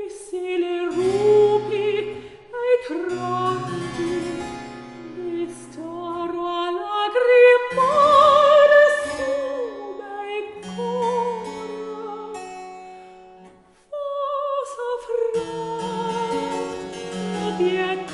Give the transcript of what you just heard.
se le rupi ai tronchi destaro a lagrimare su dai cora. Fa soffrire,